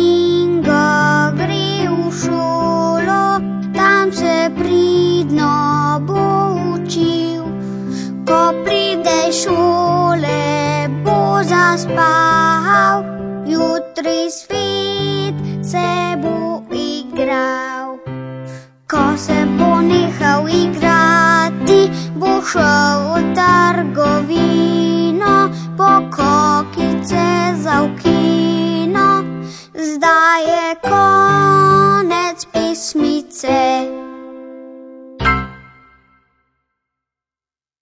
in ga gre v šolo, tam se pridno bo učil. Ko pride iz šole, bo zaspal, jutri svet se bo igral. Ko se bo nehal igrati, bo šel v trgovino.